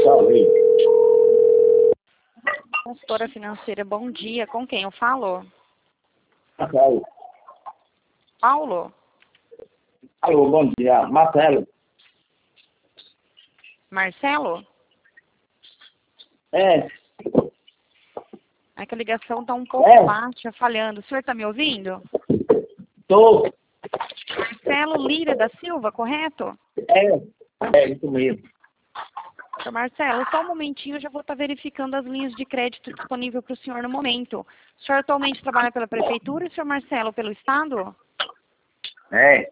Falei. Consultora financeira, bom dia. Com quem eu falo? Marcelo. Paulo? Alô, bom dia. Marcelo. Marcelo? É. É que a ligação está um pouco baixa, falhando. O senhor está me ouvindo? Tô. Marcelo Lira da Silva, correto? É isso mesmo. Senhor Marcelo, só um momentinho, eu já vou estar verificando as linhas de crédito disponíveis para o senhor no momento. O senhor atualmente trabalha pela prefeitura e o senhor Marcelo pelo estado? É.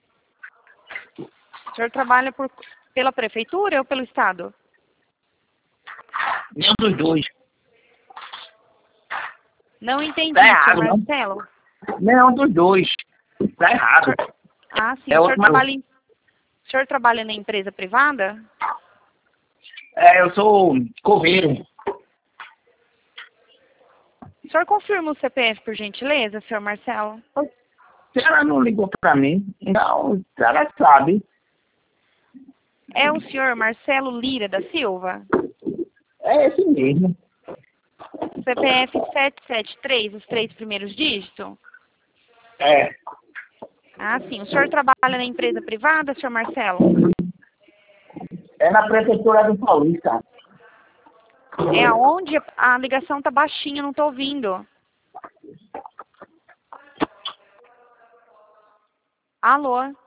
O senhor trabalha pela prefeitura ou pelo estado? Nenhum dos dois. Não entendi, Tá errado, senhor não? Marcelo. Nenhum dos dois. Tá errado. Ah, sim. É O senhor outro o senhor trabalha na empresa privada? eu sou coveiro. O senhor confirma o CPF, por gentileza, senhor Marcelo? Se ela não ligou pra mim, então ela sabe. É o senhor Marcelo Lira da Silva? É esse mesmo. CPF 773, os 3 primeiros dígitos? É. Ah, sim. O senhor trabalha na empresa privada, senhor Marcelo? É na prefeitura do Paulista. É aonde a ligação tá baixinha, não tô ouvindo. Alô?